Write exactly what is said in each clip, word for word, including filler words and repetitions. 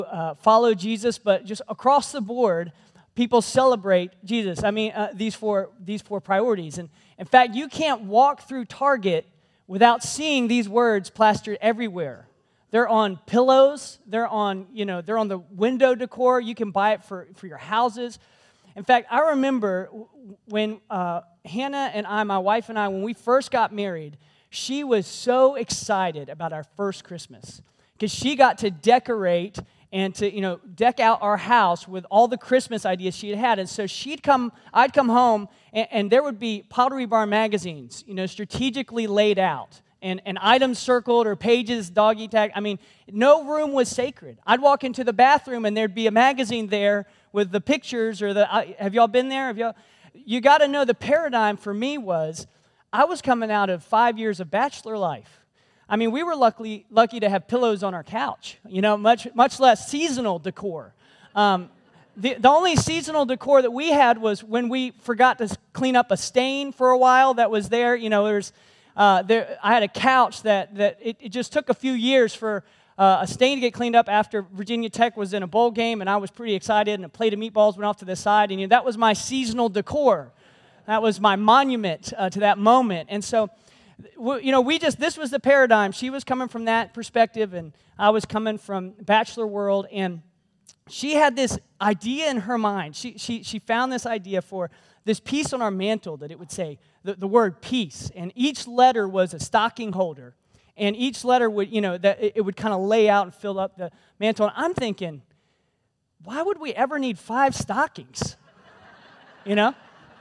uh, follow Jesus, but just across the board, people celebrate Jesus. I mean, uh, these four these four priorities. And in fact, you can't walk through Target without seeing these words plastered everywhere. They're on pillows. They're on, you know, they're on the window decor. You can buy it for, for your houses. In fact, I remember when uh, Hannah and I, my wife and I, when we first got married, she was so excited about our first Christmas because she got to decorate and to, you know, deck out our house with all the Christmas ideas she had had. And so she'd come, I'd come home, and, and there would be Pottery Barn magazines, you know, strategically laid out, and, and items circled or pages, doggy tag. I mean, no room was sacred. I'd walk into the bathroom, and there'd be a magazine there with the pictures or the, uh, have y'all been there? Have y'all? You got to know the paradigm for me was, I was coming out of five years of bachelor life. I mean, we were lucky lucky to have pillows on our couch, you know, much much less seasonal decor. Um, the, the only seasonal decor that we had was when we forgot to clean up a stain for a while that was there. You know, there's uh, there. I had a couch that that it, it just took a few years for uh, a stain to get cleaned up after Virginia Tech was in a bowl game, and I was pretty excited, and a plate of meatballs went off to the side, and you know, that was my seasonal decor. That was my monument uh, to that moment, and so. You know, we just, this was the paradigm. She was coming from that perspective, and I was coming from bachelor world, and she had this idea in her mind. She she she found this idea for this piece on our mantle that it would say the, the word peace, and each letter was a stocking holder, and each letter would, you know, that it, it would kind of lay out and fill up the mantle. And I'm thinking, why would we ever need five stockings? You know?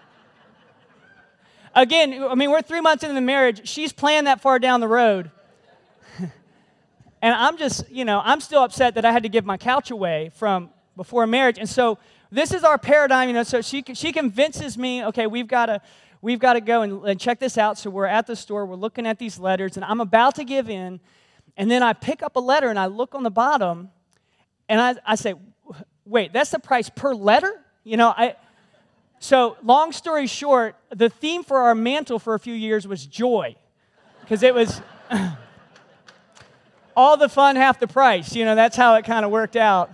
Again, I mean, we're three months into the marriage. She's planned that far down the road. And I'm just, you know, I'm still upset that I had to give my couch away from before marriage. And so this is our paradigm, you know, so she she convinces me, okay, we've got to we've got to go and, and check this out. So we're at the store, we're looking at these letters, and I'm about to give in. And then I pick up a letter, and I look on the bottom, and I, I say, wait, that's the price per letter? You know, I... So, long story short, the theme for our mantle for a few years was joy, because it was all the fun, half the price. You know, that's how it kind of worked out.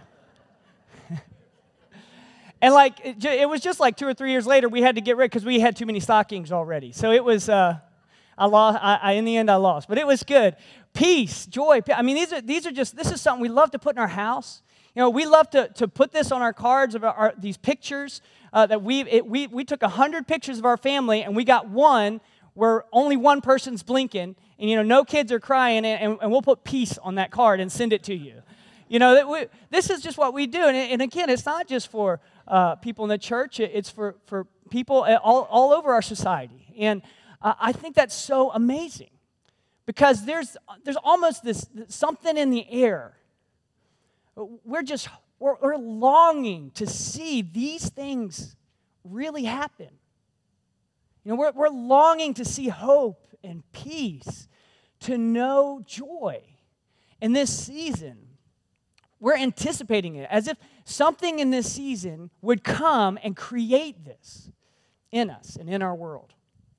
And like, it, it was just like two or three years later, we had to get rid because we had too many stockings already. So it was, uh, I lost. I, I, in the end, I lost, but it was good. Peace, joy. I mean, these are these are just. This is something we love to put in our house. You know, we love to, to put this on our cards of our, our these pictures uh, that we it, we we took a hundred pictures of our family, and we got one where only one person's blinking, and you know, no kids are crying, and, and, and we'll put peace on that card and send it to you. You know, that we, this is just what we do, and, and again, it's not just for uh, people in the church; it's for for people all all over our society, and uh, I think that's so amazing because there's there's almost this something in the air. We're just, we're, we're longing to see these things really happen. You know, we're, we're longing to see hope and peace, to know joy. In this season, we're anticipating it as if something in this season would come and create this in us and in our world.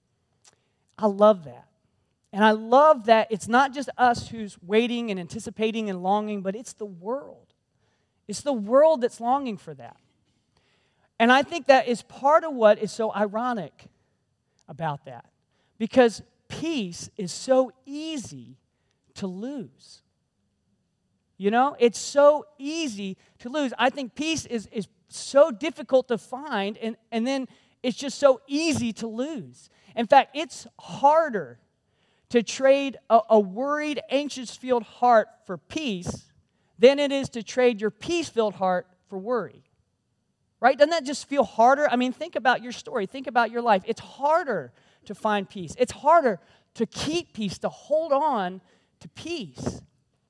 I love that. And I love that it's not just us who's waiting and anticipating and longing, but it's the world. It's the world that's longing for that. And I think that is part of what is so ironic about that. Because peace is so easy to lose. You know, it's so easy to lose. I think peace is, is so difficult to find, and, and then it's just so easy to lose. In fact, it's harder to trade a, a worried, anxious-filled heart for peace than it is to trade your peace-filled heart for worry. Right? Doesn't that just feel harder? I mean, think about your story. Think about your life. It's harder to find peace. It's harder to keep peace, to hold on to peace.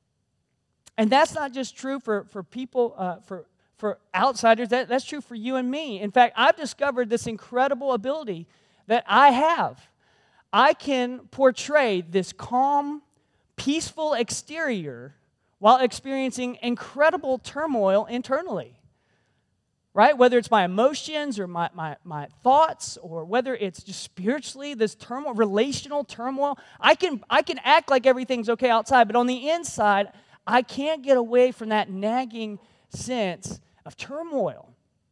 And that's not just true for, for people, uh, for, for outsiders. That, that's true for you and me. In fact, I've discovered this incredible ability that I have. I can portray this calm, peaceful exterior while experiencing incredible turmoil internally, right? Whether it's my emotions or my, my, my thoughts, or whether it's just spiritually, this turmoil, relational turmoil, I can, I can act like everything's okay outside, but on the inside, I can't get away from that nagging sense of turmoil.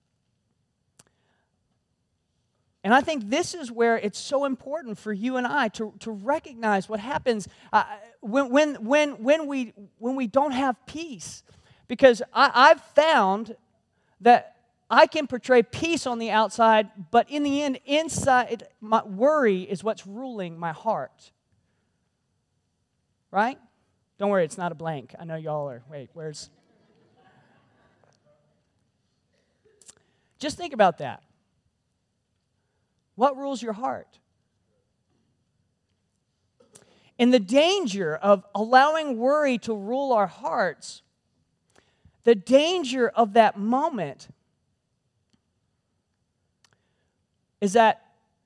And I think this is where it's so important for you and I to, to recognize what happens uh, when, when, when, when, we, when we don't have peace. Because I, I've found that I can portray peace on the outside, but in the end, inside, my worry is what's ruling my heart. Right? Don't worry, it's not a blank. I know y'all are, wait, where's... Just think about that. What rules your heart? And the danger of allowing worry to rule our hearts, the danger of that moment is that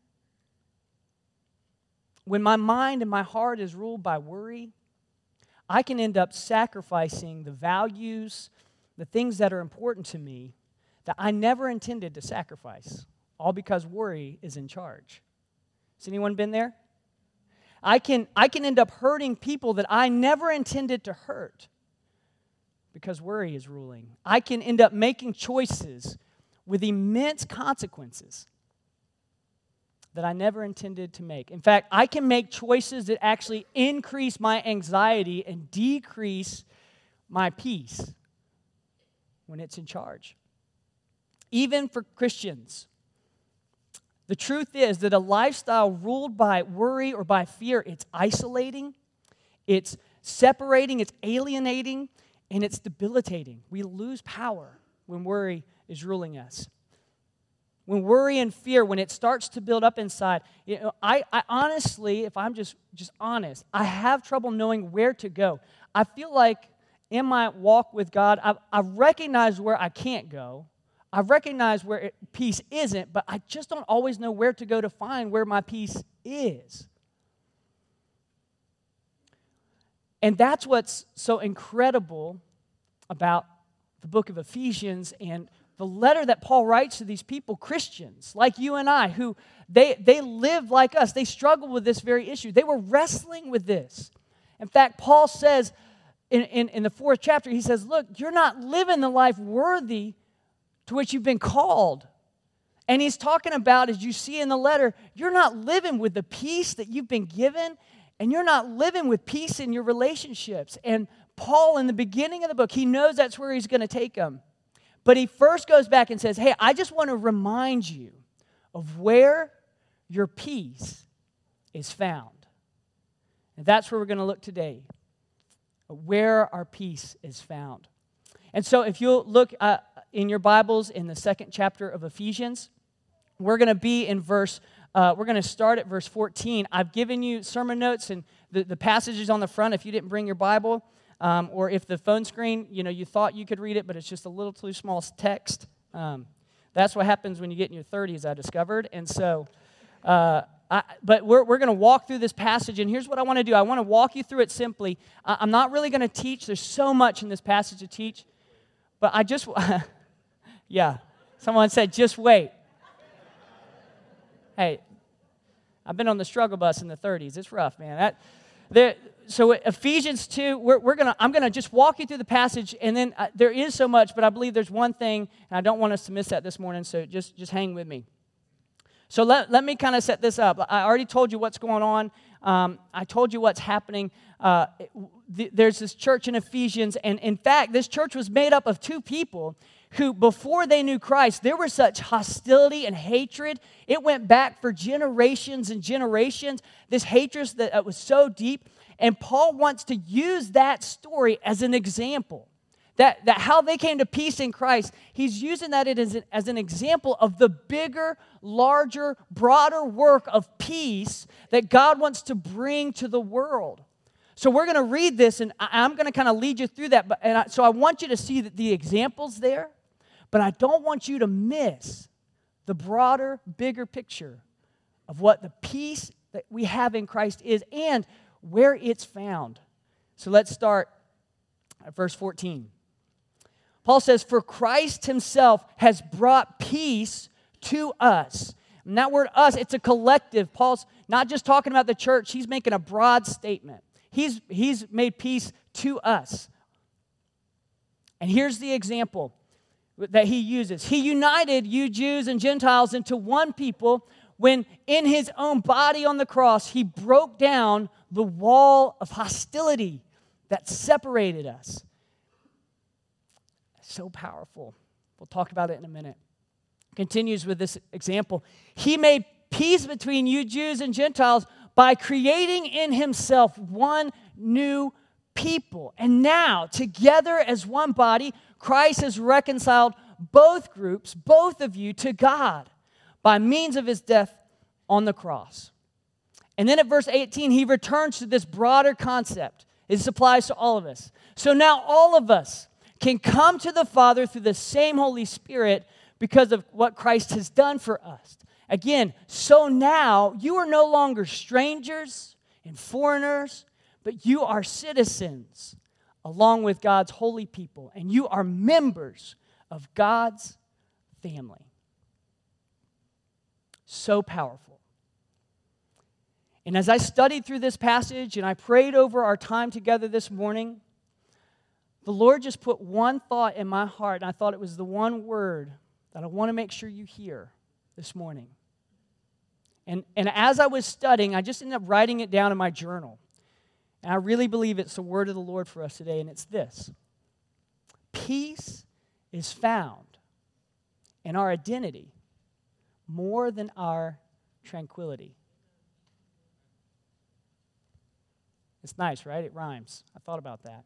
when my mind and my heart is ruled by worry, I can end up sacrificing the values, the things that are important to me that I never intended to sacrifice. All because worry is in charge. Has anyone been there? I can, I can end up hurting people that I never intended to hurt because worry is ruling. I can end up making choices with immense consequences that I never intended to make. In fact, I can make choices that actually increase my anxiety and decrease my peace when it's in charge. Even for Christians, the truth is that a lifestyle ruled by worry or by fear, it's isolating, it's separating, it's alienating, and it's debilitating. We lose power when worry is ruling us. When worry and fear, when it starts to build up inside, you know, I, I honestly, if I'm just, just honest, I have trouble knowing where to go. I feel like in my walk with God, I, I recognize where I can't go. I recognize where it, peace isn't, but I just don't always know where to go to find where my peace is. And that's what's so incredible about the book of Ephesians and the letter that Paul writes to these people, Christians, like you and I, who they, they live like us. They struggle with this very issue. They were wrestling with this. In fact, Paul says in, in, in the fourth chapter, he says, look, you're not living the life worthy to which you've been called. And he's talking about, as you see in the letter, you're not living with the peace that you've been given, and you're not living with peace in your relationships. And Paul, in the beginning of the book, he knows that's where he's going to take them. But he first goes back and says, hey, I just want to remind you of where your peace is found. And that's where we're going to look today, where our peace is found. And so if you'll look uh, in your Bibles in the second chapter of Ephesians, we're going to be in verse, uh, we're going to start at verse fourteen. I've given you sermon notes and the, the passages on the front if you didn't bring your Bible, um, or if the phone screen, you know, you thought you could read it, but it's just a little too small text. Um, that's what happens when you get in your thirties, I discovered. And so, uh, I, but we're, we're going to walk through this passage, and here's what I want to do. I want to walk you through it simply. I, I'm not really going to teach. There's so much in this passage to teach. But I just, yeah, someone said, just wait. Hey, I've been on the struggle bus in the thirties. It's rough, man. That, there, so Ephesians two, we're, we're gonna, I'm going to just walk you through the passage, and then uh, there is so much, but I believe there's one thing, and I don't want us to miss that this morning, so just, just hang with me. So let, let me kind of set this up. I already told you what's going on. Um, I told you what's happening. Uh, th- there's this church in Ephesians, and in fact, this church was made up of two people who, before they knew Christ, there was such hostility and hatred. It went back for generations and generations, this hatred that uh, was so deep. And Paul wants to use that story as an example. That, that how they came to peace in Christ, he's using that as an, as an example of the bigger, larger, broader work of peace that God wants to bring to the world. So we're going to read this, and I, I'm going to kind of lead you through that. But and I, so I want you to see that the examples there, but I don't want you to miss the broader, bigger picture of what the peace that we have in Christ is and where it's found. So let's start at verse fourteen. Paul says, for Christ himself has brought peace to us. And that word us, it's a collective. Paul's not just talking about the church. He's making a broad statement. He's, he's made peace to us. And here's the example that he uses. He united you Jews and Gentiles into one people when in his own body on the cross, he broke down the wall of hostility that separated us. So powerful. We'll talk about it in a minute. Continues with this example. He made peace between you Jews and Gentiles by creating in himself one new people. And now, together as one body, Christ has reconciled both groups, both of you, to God by means of his death on the cross. And then at verse eighteen, he returns to this broader concept. This applies to all of us. So now all of us can come to the Father through the same Holy Spirit because of what Christ has done for us. Again, so now you are no longer strangers and foreigners, but you are citizens along with God's holy people, and you are members of God's family. So powerful. And as I studied through this passage and I prayed over our time together this morning, the Lord just put one thought in my heart, and I thought it was the one word that I want to make sure you hear this morning. And, and as I was studying, I just ended up writing it down in my journal. And I really believe it's the word of the Lord for us today, and it's this. Peace is found in our identity more than our tranquility. It's nice, right? It rhymes. I thought about that.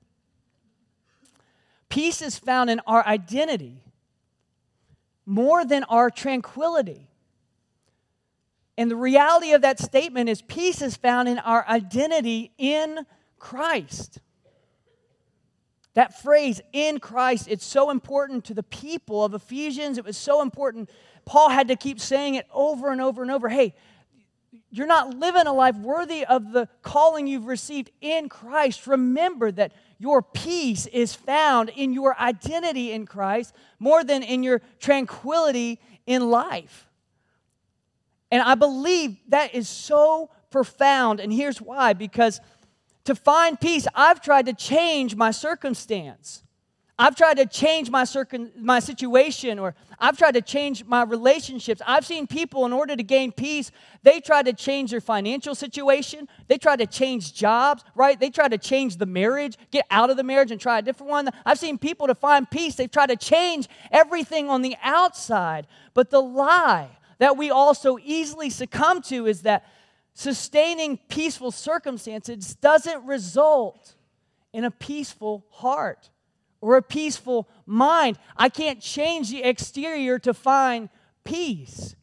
Peace is found in our identity more than our tranquility. And the reality of that statement is peace is found in our identity in Christ. That phrase, in Christ, it's so important to the people of Ephesians. It was so important. Paul had to keep saying it over and over and over. Hey, you're not living a life worthy of the calling you've received in Christ. Remember that your peace is found in your identity in Christ more than in your tranquility in life. And I believe that is so profound, and here's why. Because to find peace, I've tried to change my circumstance. I've tried to change my circum- my situation, or I've tried to change my relationships. I've seen people, in order to gain peace, they try to change their financial situation. They try to change jobs, right? They try to change the marriage, get out of the marriage and try a different one. I've seen people, to find peace, they've tried to change everything on the outside. But the lie that we also easily succumb to is that sustaining peaceful circumstances doesn't result in a peaceful heart or a peaceful mind. I can't change the exterior to find peace.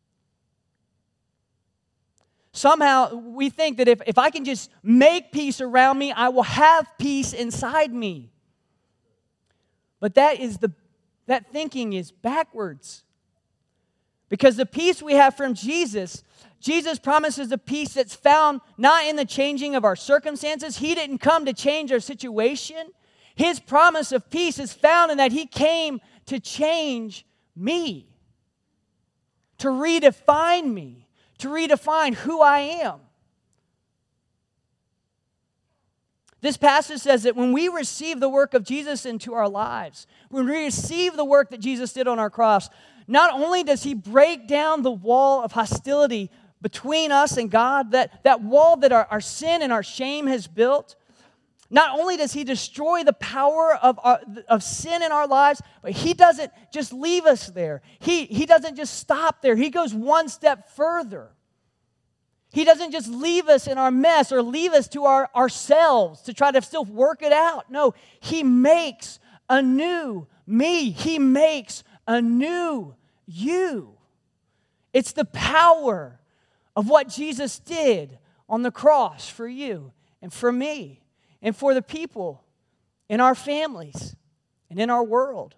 Somehow we think that if, if I can just make peace around me, I will have peace inside me. But that is the that thinking is backwards. Because the peace we have from Jesus, Jesus promises a peace that's found not in the changing of our circumstances. He didn't come to change our situation. His promise of peace is found in that He came to change me, to redefine me, to redefine who I am. This passage says that when we receive the work of Jesus into our lives, when we receive the work that Jesus did on our cross, not only does He break down the wall of hostility between us and God, that, that wall that our, our sin and our shame has built, not only does He destroy the power of, our, of sin in our lives, but He doesn't just leave us there. He, he doesn't just stop there. He goes one step further. He doesn't just leave us in our mess or leave us to our, ourselves to try to still work it out. No, He makes a new me. He makes a new you. It's the power of what Jesus did on the cross for you and for me and for the people in our families and in our world.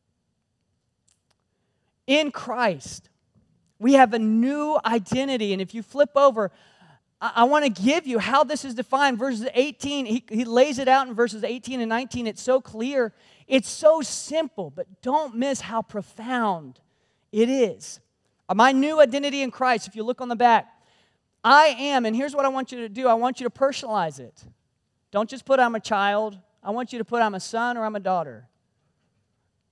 In Christ, we have a new identity. And if you flip over, I, I want to give you how this is defined. Verses eighteen, he, he lays it out in verses eighteen and nineteen. It's so clear. It's so simple, but don't miss how profound it is. My new identity in Christ, if you look on the back, I am, and here's what I want you to do. I want you to personalize it. Don't just put I'm a child. I want you to put I'm a son or I'm a daughter.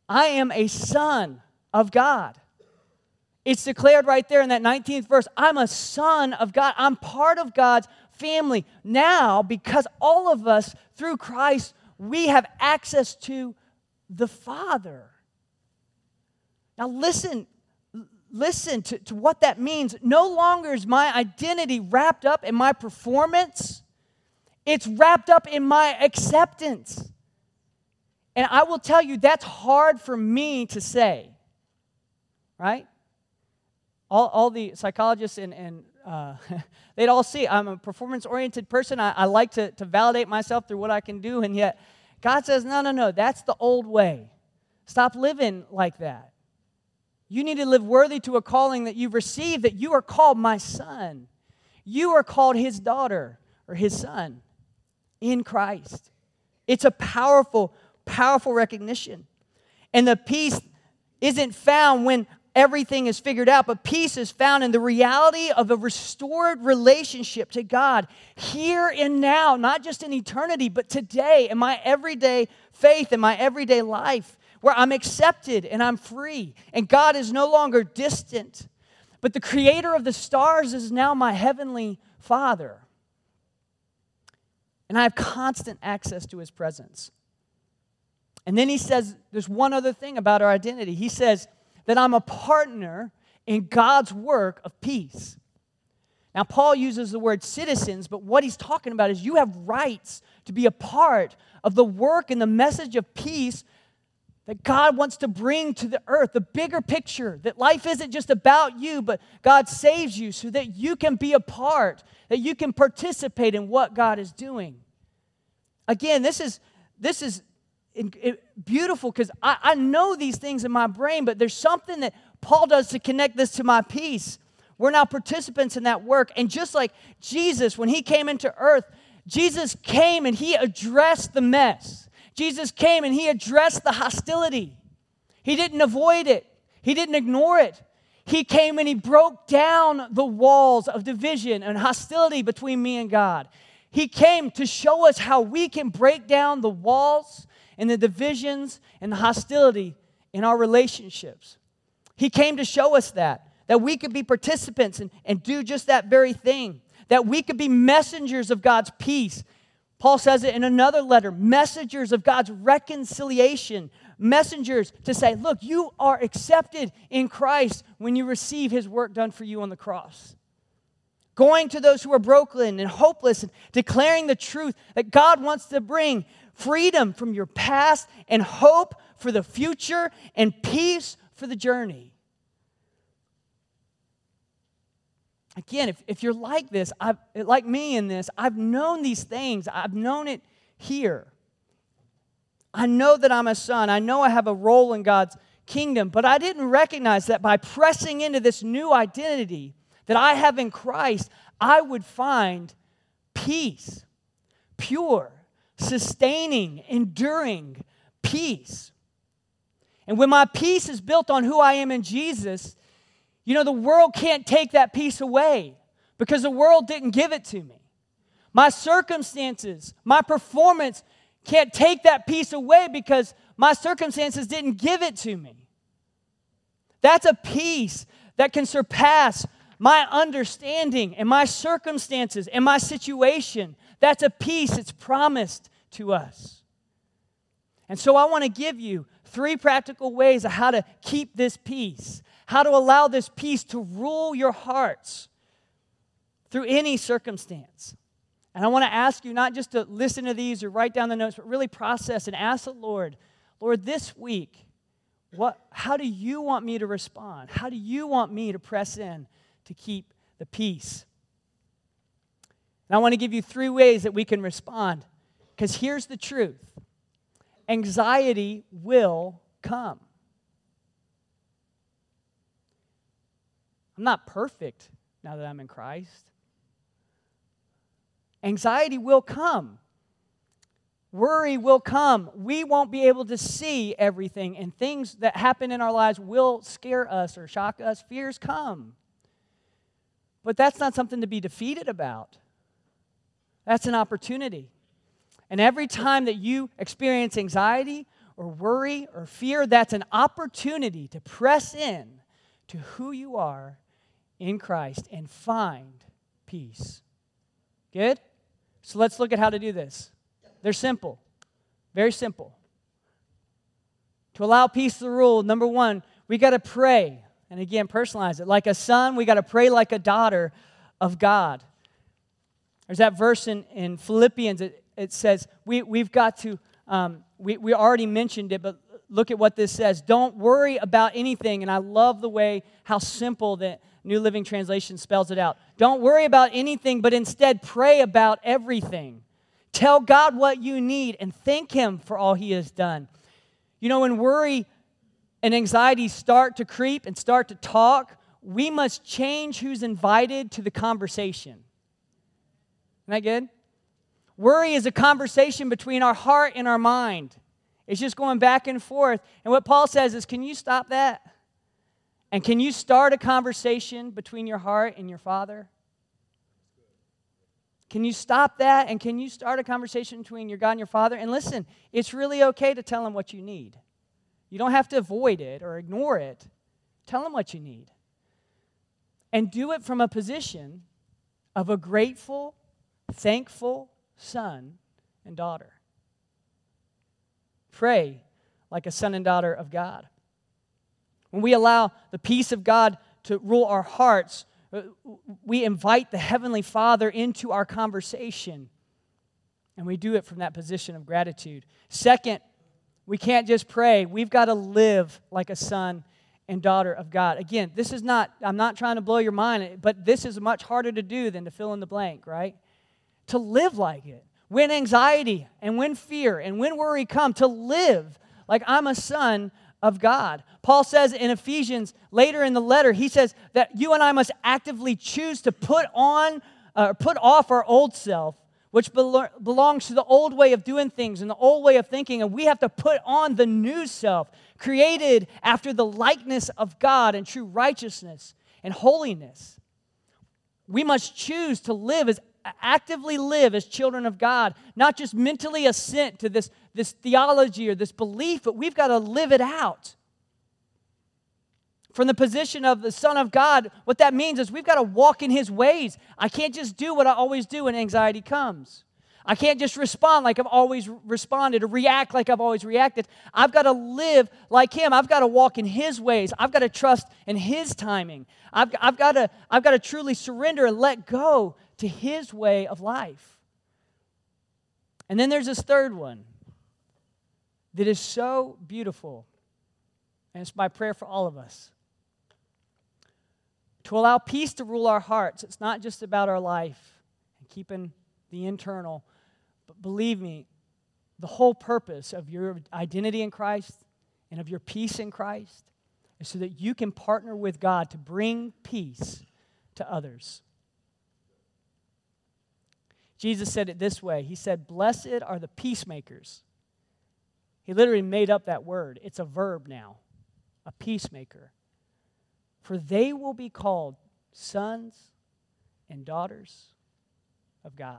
I am a son of God. It's declared right there in that nineteenth verse. I'm a son of God. I'm part of God's family. Now, because all of us, through Christ, we have access to the Father. Now listen, listen to, to what that means. No longer is my identity wrapped up in my performance. It's wrapped up in my acceptance. And I will tell you, that's hard for me to say, right? All, all the psychologists and, and uh, they'd all see I'm a performance-oriented person. I, I like to, to validate myself through what I can do, and yet God says, no, no, no, that's the old way. Stop living like that. You need to live worthy to a calling that you've received, that you are called my son. You are called his daughter or his son in Christ. It's a powerful, powerful recognition. And the peace isn't found when everything is figured out, but peace is found in the reality of a restored relationship to God here and now, not just in eternity, but today in my everyday faith, in my everyday life, where I'm accepted and I'm free, and God is no longer distant, but the creator of the stars is now my heavenly Father. And I have constant access to his presence. And then he says, there's one other thing about our identity. He says that I'm a partner in God's work of peace. Now, Paul uses the word citizens, but what he's talking about is you have rights to be a part of the work and the message of peace that God wants to bring to the earth, the bigger picture, that life isn't just about you, but God saves you so that you can be a part, that you can participate in what God is doing. Again, this is, this is beautiful because I, I know these things in my brain, but there's something that Paul does to connect this to my peace. We're now participants in that work. And just like Jesus, when he came into earth, Jesus came and he addressed the mess. Jesus came and he addressed the hostility. He didn't avoid it. He didn't ignore it. He came and he broke down the walls of division and hostility between me and God. He came to show us how we can break down the walls and the divisions and the hostility in our relationships. He came to show us that, that we could be participants and, and do just that very thing, that we could be messengers of God's peace. Paul says it in another letter, messengers of God's reconciliation, messengers to say, look, you are accepted in Christ when you receive his work done for you on the cross. Going to those who are broken and hopeless and declaring the truth that God wants to bring freedom from your past and hope for the future and peace for the journey. Again, if, if you're like this, I've, like me in this, I've known these things. I've known it here. I know that I'm a son. I know I have a role in God's kingdom, but I didn't recognize that by pressing into this new identity that I have in Christ, I would find peace, pure, sustaining, enduring peace. And when my peace is built on who I am in Jesus, you know, the world can't take that peace away because the world didn't give it to me. My circumstances, my performance can't take that peace away because my circumstances didn't give it to me. That's a peace that can surpass my understanding and my circumstances and my situation. That's a peace that's promised to us. And so I want to give you three practical ways of how to keep this peace, how to allow this peace to rule your hearts through any circumstance. And I want to ask you not just to listen to these or write down the notes, but really process and ask the Lord, Lord, this week, what, how do you want me to respond? How do you want me to press in to keep the peace? And I want to give you three ways that we can respond, because here's the truth. Anxiety will come. I'm not perfect now that I'm in Christ. Anxiety will come. Worry will come. We won't be able to see everything, and things that happen in our lives will scare us or shock us. Fears come. But that's not something to be defeated about. That's an opportunity. And every time that you experience anxiety or worry or fear. That's an opportunity to press in to who you are in Christ and find peace. Good? So let's look at how to do this. They're simple. Very simple. To allow peace to rule, number one, we got to pray. And again, personalize it. Like a son, we got to pray like a daughter of God. There's that verse in, in Philippians. It, it says, we, we've got to, um, we, we already mentioned it, but look at what this says. Don't worry about anything. And I love the way, how simple the New Living Translation spells it out. Don't worry about anything, but instead pray about everything. Tell God what you need and thank Him for all He has done. You know, when worry and anxiety start to creep and start to talk, we must change who's invited to the conversation. Isn't that good? Worry is a conversation between our heart and our mind. It's just going back and forth. And what Paul says is, can you stop that? And can you start a conversation between your heart and your Father? Can you stop that? And can you start a conversation between your God and your Father? And listen, it's really okay to tell Him what you need. You don't have to avoid it or ignore it. Tell Him what you need. And do it from a position of a grateful, thankful son and daughter. Pray like a son and daughter of God. When we allow the peace of God to rule our hearts, we invite the Heavenly Father into our conversation. And we do it from that position of gratitude. Second, we can't just pray. We've got to live like a son and daughter of God. Again, this is not, I'm not trying to blow your mind, but this is much harder to do than to fill in the blank, right? To live like it. When anxiety and when fear and when worry come, to live like I'm a son of God. Paul says in Ephesians, later in the letter, he says that you and I must actively choose to put on, uh, put off our old self, which belo- belongs to the old way of doing things and the old way of thinking, and we have to put on the new self, created after the likeness of God in true righteousness and holiness. We must choose to live as actively live as children of God, not just mentally assent to this, this theology or this belief, but we've got to live it out. From the position of the Son of God, what that means is we've got to walk in His ways. I can't just do what I always do when anxiety comes. I can't just respond like I've always responded or react like I've always reacted. I've got to live like Him. I've got to walk in His ways. I've got to trust in His timing. I've, I've, got to, I've got to truly surrender and let go to His way of life. And then there's this third one that is so beautiful, and it's my prayer for all of us. To allow peace to rule our hearts. It's not just about our life and keeping the internal, but believe me, the whole purpose of your identity in Christ and of your peace in Christ is so that you can partner with God to bring peace to others. Jesus said it this way. He said, "Blessed are the peacemakers." He literally made up that word. It's a verb now, a peacemaker. For they will be called sons and daughters of God.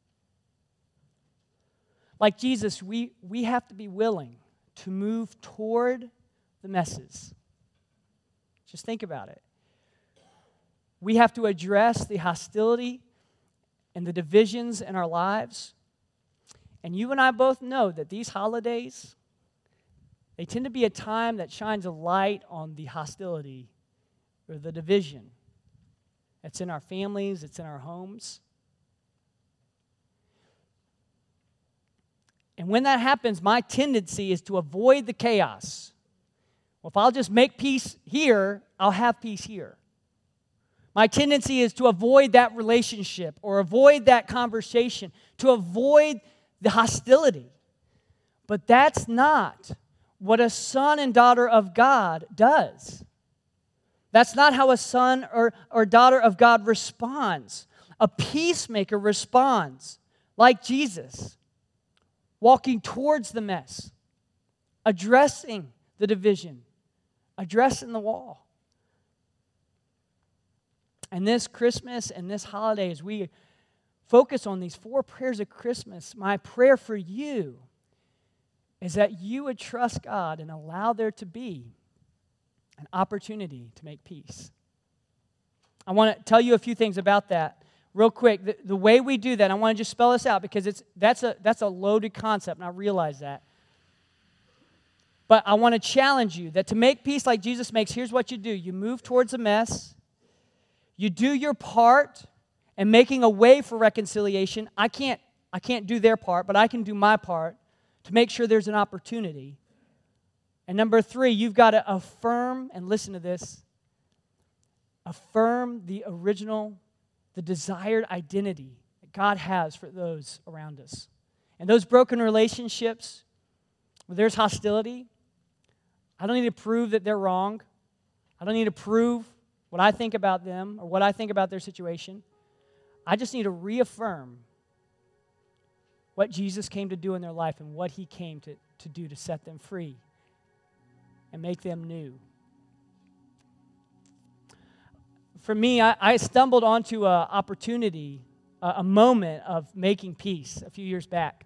Like Jesus, we, we have to be willing to move toward the messes. Just think about it. We have to address the hostility and the divisions in our lives. And you and I both know that these holidays, they tend to be a time that shines a light on the hostility or the division. It's in our families, it's in our homes. And when that happens, my tendency is to avoid the chaos. Well, if I'll just make peace here, I'll have peace here. My tendency is to avoid that relationship or avoid that conversation, to avoid the hostility. But that's not what a son and daughter of God does. That's not how a son or, or daughter of God responds. A peacemaker responds like Jesus, walking towards the mess, addressing the division, addressing the wall. And this Christmas and this holiday, as we focus on these four prayers of Christmas, my prayer for you is that you would trust God and allow there to be an opportunity to make peace. I want to tell you a few things about that real quick. The, the way we do that, I want to just spell this out because it's that's a that's a loaded concept, and I realize that. But I want to challenge you that to make peace like Jesus makes, here's what you do. You move towards a mess. You do your part in making a way for reconciliation. I can't, I can't do their part, but I can do my part to make sure there's an opportunity. And number three, you've got to affirm, and listen to this, affirm the original, the desired identity that God has for those around us. And those broken relationships where there's hostility, I don't need to prove that they're wrong. I don't need to prove what I think about them or what I think about their situation. I just need to reaffirm what Jesus came to do in their life and what he came to, to do to set them free and make them new. For me, I, I stumbled onto an opportunity, a, a moment of making peace a few years back.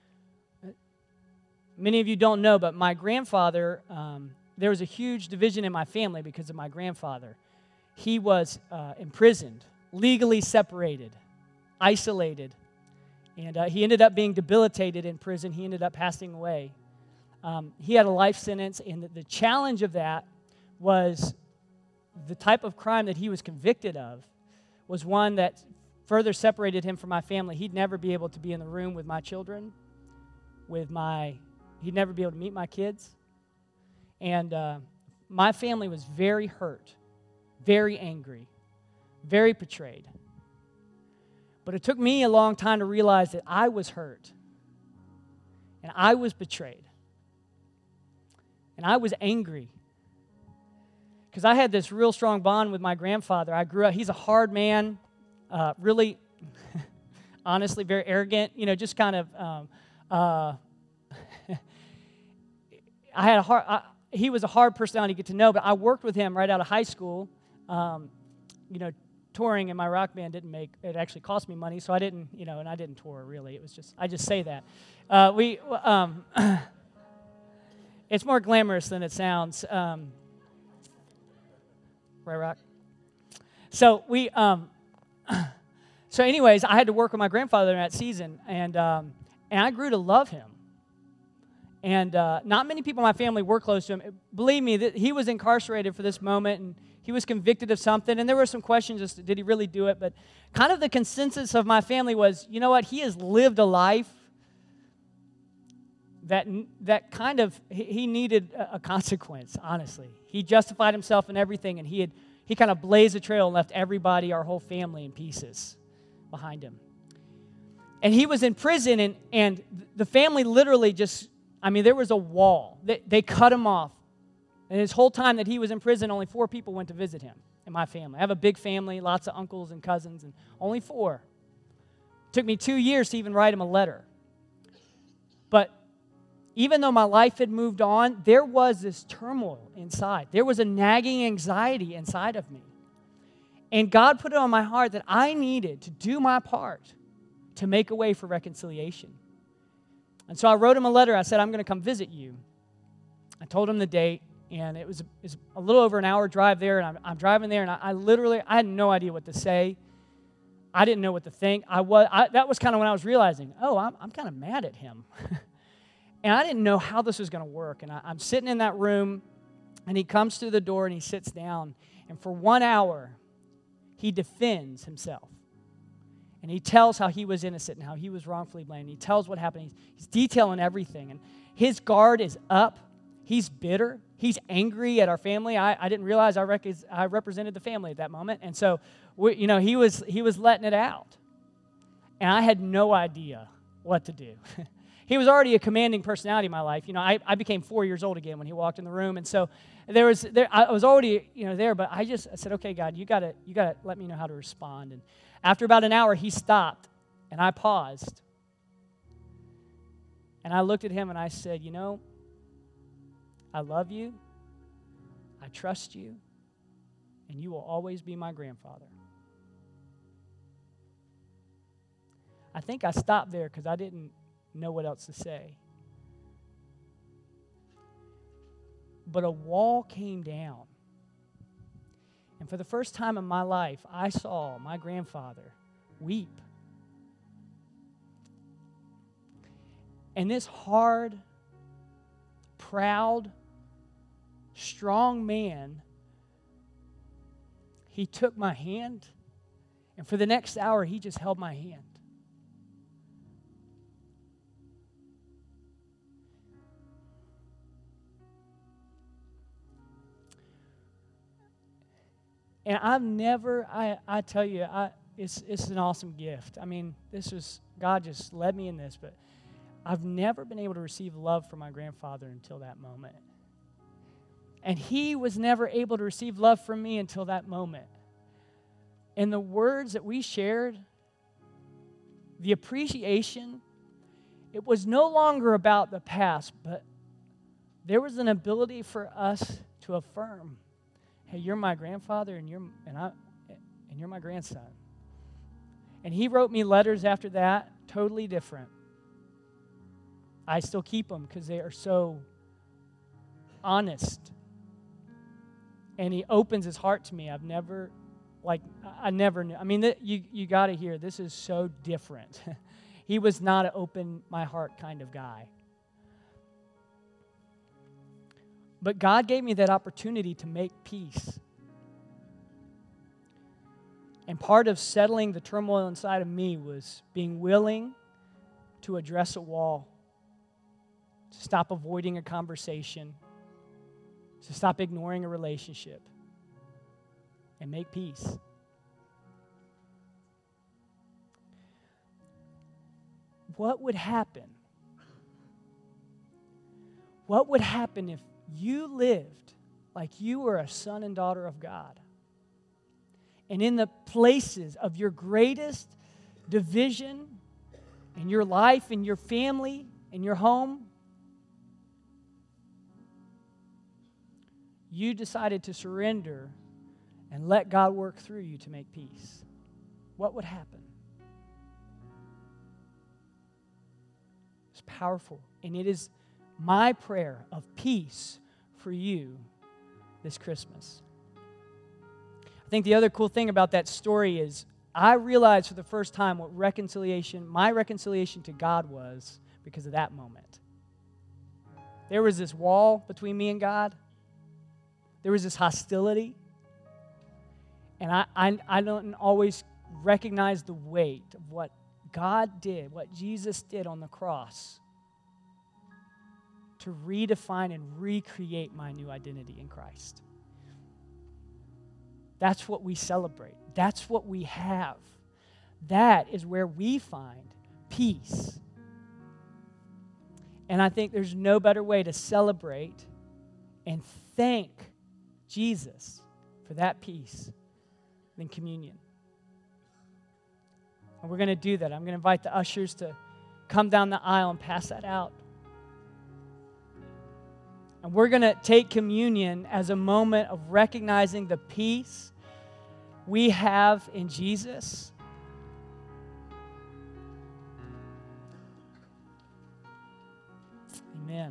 Many of you don't know, but my grandfather, um, there was a huge division in my family because of my grandfather. He was uh, imprisoned, legally separated, isolated, and uh, he ended up being debilitated in prison. He ended up passing away. Um, he had a life sentence, and the, the challenge of that was the type of crime that he was convicted of was one that further separated him from my family. He'd never be able to be in the room with my children, with my He'd never be able to meet my kids. And uh, my family was very hurt, very angry, very betrayed. But it took me a long time to realize that I was hurt. And I was betrayed. And I was angry. Because I had this real strong bond with my grandfather. I grew up, he's a hard man, uh, really, honestly, very arrogant, you know, just kind of... Um, uh, I had a hard, I, he was a hard personality to get to know, but I worked with him right out of high school. Um, you know, touring in my rock band didn't make, it actually cost me money, so I didn't, you know, and I didn't tour really. It was just, I just say that. Uh, we, um, it's more glamorous than it sounds. Um, right, Rock? So we, um, so anyways, I had to work with my grandfather in that season, and um, and I grew to love him. And uh, not many people in my family were close to him. Believe me, that he was incarcerated for this moment, and he was convicted of something, and there were some questions as to did he really do it, but kind of the consensus of my family was, you know what, he has lived a life that that kind of, he needed a consequence, honestly. He justified himself in everything, and he had he kind of blazed a trail and left everybody, our whole family, in pieces behind him. And he was in prison, and, and the family literally just, I mean, there was a wall. They, they cut him off. And his whole time that he was in prison, only four people went to visit him in my family. I have a big family, lots of uncles and cousins, and only four. It took me two years to even write him a letter. But even though my life had moved on, there was this turmoil inside. There was a nagging anxiety inside of me. And God put it on my heart that I needed to do my part to make a way for reconciliation. And so I wrote him a letter. I said, I'm going to come visit you. I told him the date, and it was, it was a little over an hour drive there, and I'm, I'm driving there, and I, I literally, I had no idea what to say. I didn't know what to think. I was, I, that was kind of when I was realizing, oh, I'm, I'm kind of mad at him. And I didn't know how this was going to work. And I, I'm sitting in that room, and he comes through the door, and he sits down, and for one hour, he defends himself. And he tells how he was innocent and how he was wrongfully blamed. He tells what happened. He's, he's detailing everything. And his guard is up. He's bitter. He's angry at our family. I, I didn't realize I, rec- I represented the family at that moment. And so, we, you know, he was he was letting it out. And I had no idea what to do. He was already a commanding personality in my life. You know, I, I became four years old again when he walked in the room. And so there was there I was already, you know, there, but I just I said, okay, God, you gotta you gotta let me know how to respond. And after about an hour, he stopped, and I paused. And I looked at him, and I said, you know, I love you, I trust you, and you will always be my grandfather. I think I stopped there because I didn't know what else to say. but a wall came down. And for the first time in my life, I saw my grandfather weep. And this hard, proud, strong man, he took my hand, and for the next hour, he just held my hand. And I've never, I, I tell you, I, it's, it's an awesome gift. I mean, this was, God just led me in this, but I've never been able to receive love from my grandfather until that moment. And he was never able to receive love from me until that moment. And the words that we shared, the appreciation, it was no longer about the past, but there was an ability for us to affirm, hey, you're my grandfather and you're and I and you're my grandson. And he wrote me letters after that, totally different. I still keep them because they are so honest. And he opens his heart to me. I've never, like, I never knew. I mean, th- you, you got to hear, this is so different. He was not an open my heart kind of guy. But God gave me that opportunity to make peace. And part of settling the turmoil inside of me was being willing to address a wall, to stop avoiding a conversation, to stop ignoring a relationship, and make peace. What would happen? What would happen if you lived like you were a son and daughter of God? And in the places of your greatest division in your life, in your family, in your home, you decided to surrender and let God work through you to make peace. What would happen? It's powerful. And it is my prayer of peace for you this Christmas. I think the other cool thing about that story is I realized for the first time what reconciliation, my reconciliation to God was because of that moment. There was this wall between me and God. There was this hostility. And I, I, I don't always recognize the weight of what God did, what Jesus did on the cross to redefine and recreate my new identity in Christ. That's what we celebrate. That's what we have. That is where we find peace. And I think there's no better way to celebrate and thank Jesus for that peace than communion. And we're going to do that. I'm going to invite the ushers to come down the aisle and pass that out. And we're going to take communion as a moment of recognizing the peace we have in Jesus. Amen.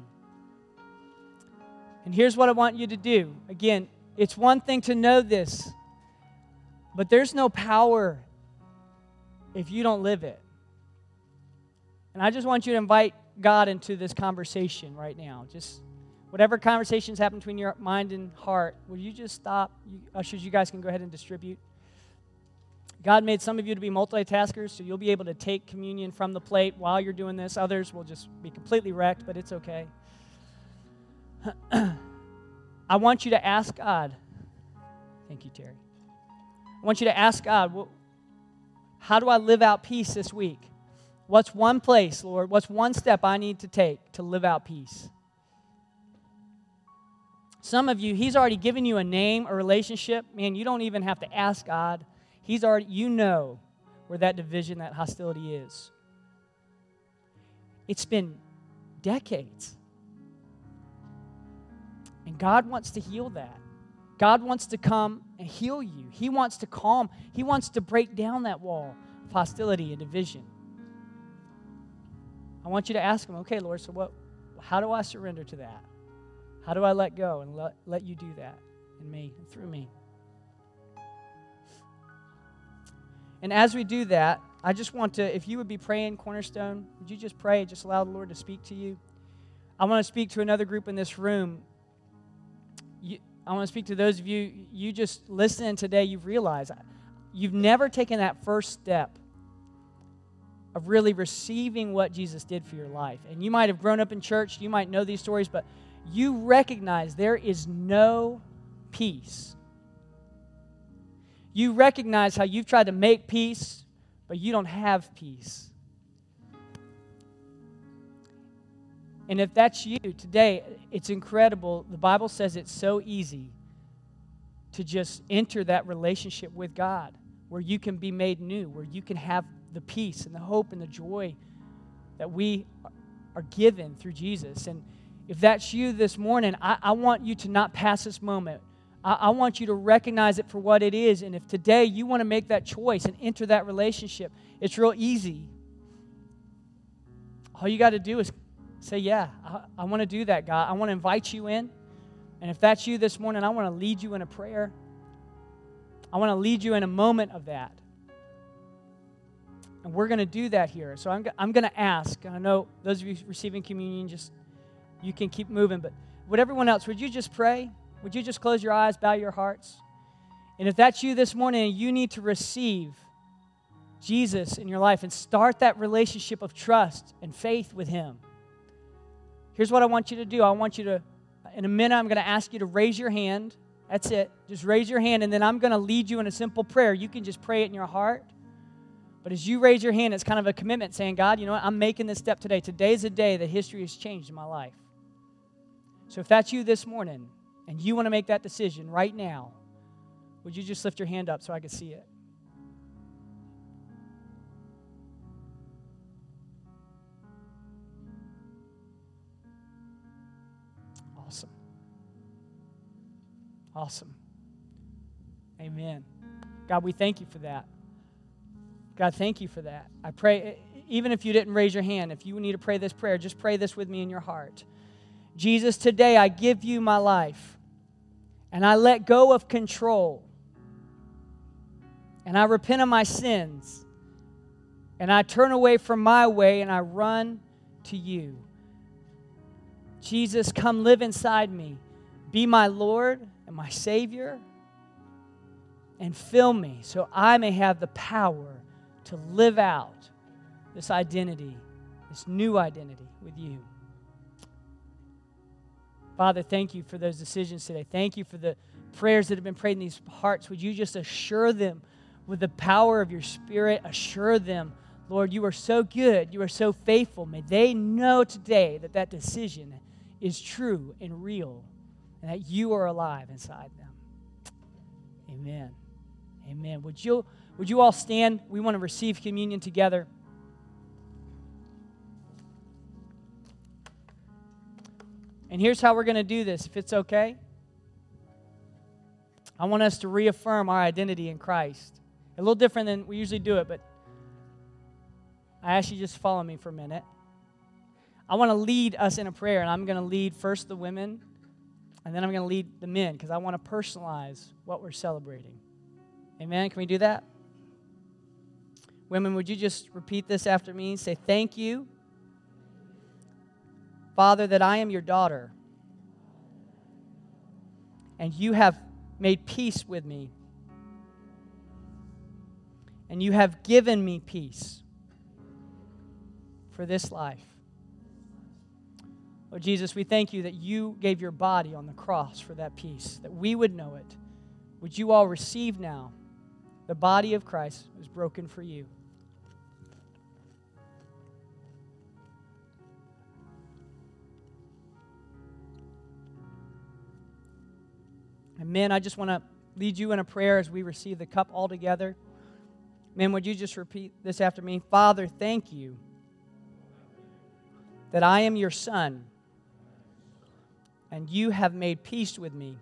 And here's what I want you to do. Again, it's one thing to know this, but there's no power if you don't live it. And I just want you to invite God into this conversation right now. Just whatever conversations happen between your mind and heart, will you just stop? You, ushers, you guys can go ahead and distribute. God made some of you to be multitaskers, so you'll be able to take communion from the plate while you're doing this. Others will just be completely wrecked, but it's okay. I want you to ask God. Thank you, Terry. I want you to ask God, well, how do I live out peace this week? What's one place, Lord? What's one step I need to take to live out peace? Some of you, He's already given you a name, a relationship. Man, you don't even have to ask God. He's already, you know where that division, that hostility is. It's been decades. And God wants to heal that. God wants to come and heal you. He wants to calm. He wants to break down that wall of hostility and division. I want you to ask Him, okay, Lord, so what? How do I surrender to that? How do I let go and let, let you do that in me and through me? And as we do that, I just want to, if you would be praying, Cornerstone, would you just pray, just allow the Lord to speak to you? I want to speak to another group in this room. You, I want to speak to those of you, you just listening today, you've realized you've never taken that first step of really receiving what Jesus did for your life. And you might have grown up in church, you might know these stories, but you recognize there is no peace. You recognize how you've tried to make peace, but you don't have peace. And if that's you today, it's incredible. The Bible says it's so easy to just enter that relationship with God, where you can be made new, where you can have the peace and the hope and the joy that we are given through Jesus. And if that's you this morning, I, I want you to not pass this moment. I, I want you to recognize it for what it is. And if today you want to make that choice and enter that relationship, it's real easy. All you got to do is say, yeah, I, I want to do that, God. I want to invite you in. And if that's you this morning, I want to lead you in a prayer. I want to lead you in a moment of that. And we're going to do that here. So I'm, I'm going to ask, and I know those of you receiving communion, just you can keep moving, but would everyone else, would you just pray? Would you just close your eyes, bow your hearts? And if that's you this morning and you need to receive Jesus in your life and start that relationship of trust and faith with Him, here's what I want you to do. I want you to, in a minute, I'm going to ask you to raise your hand. That's it. Just raise your hand, and then I'm going to lead you in a simple prayer. You can just pray it in your heart. But as you raise your hand, it's kind of a commitment saying, God, you know what? I'm making this step today. Today's a day that history has changed in my life. So if that's you this morning, and you want to make that decision right now, would you just lift your hand up so I can see it? Awesome. Awesome. Amen. God, we thank you for that. God, thank you for that. I pray, even if you didn't raise your hand, if you need to pray this prayer, just pray this with me in your heart. Jesus, today I give you my life, and I let go of control, and I repent of my sins, and I turn away from my way, and I run to you. Jesus, come live inside me. Be my Lord and my Savior, and fill me so I may have the power to live out this identity, this new identity with you. Father, thank you for those decisions today. Thank you for the prayers that have been prayed in these hearts. Would you just assure them with the power of your Spirit? Assure them, Lord, you are so good. You are so faithful. May they know today that that decision is true and real, and that you are alive inside them. Amen. Amen. Would you, would you all stand? We want to receive communion together. And here's how we're going to do this, if it's okay. I want us to reaffirm our identity in Christ. A little different than we usually do it, but I ask you just to follow me for a minute. I want to lead us in a prayer, and I'm going to lead first the women, and then I'm going to lead the men, because I want to personalize what we're celebrating. Amen? Can we do that? Women, would you just repeat this after me? Say, thank you, Father, that I am your daughter, and you have made peace with me, and you have given me peace for this life. Lord Jesus, we thank you that you gave your body on the cross for that peace, that we would know it. Would you all receive now the body of Christ was broken for you? And men, I just want to lead you in a prayer as we receive the cup all together. Men, would you just repeat this after me? Father, thank you that I am your son, and you have made peace with me,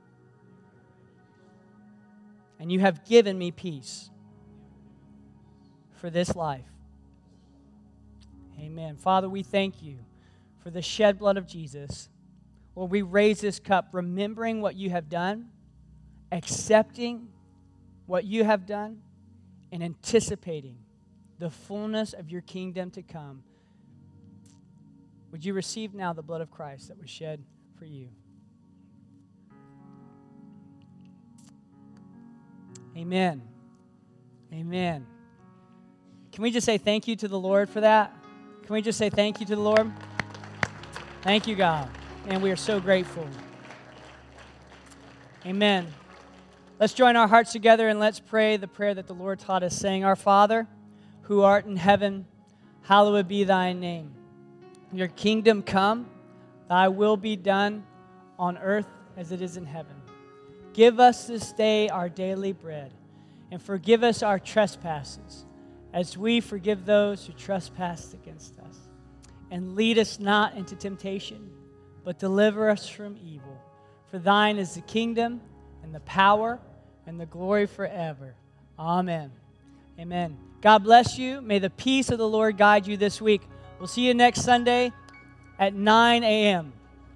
and you have given me peace for this life. Amen. Father, we thank you for the shed blood of Jesus. Lord, we raise this cup remembering what you have done, accepting what you have done, and anticipating the fullness of your kingdom to come. Would you receive now the blood of Christ that was shed for you? Amen. Amen. Can we just say thank you to the Lord for that? Can we just say thank you to the Lord? Thank you, God. And we are so grateful. Amen. Let's join our hearts together and let's pray the prayer that the Lord taught us, saying, Our Father, who art in heaven, hallowed be thy name. Your kingdom come, thy will be done on earth as it is in heaven. Give us this day our daily bread, and forgive us our trespasses, as we forgive those who trespass against us. And lead us not into temptation, but deliver us from evil. For thine is the kingdom, and the power, and the glory forever. Amen. Amen. God bless you. May the peace of the Lord guide you this week. We'll see you next Sunday at nine a.m.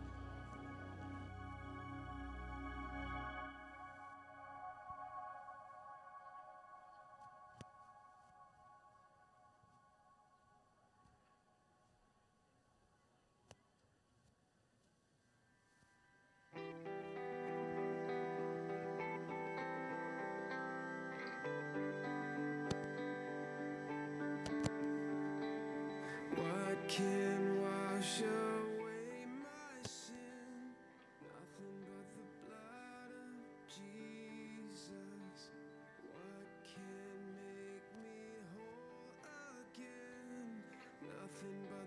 What can wash away my sin? Nothing but the blood of Jesus. What can make me whole again? Nothing but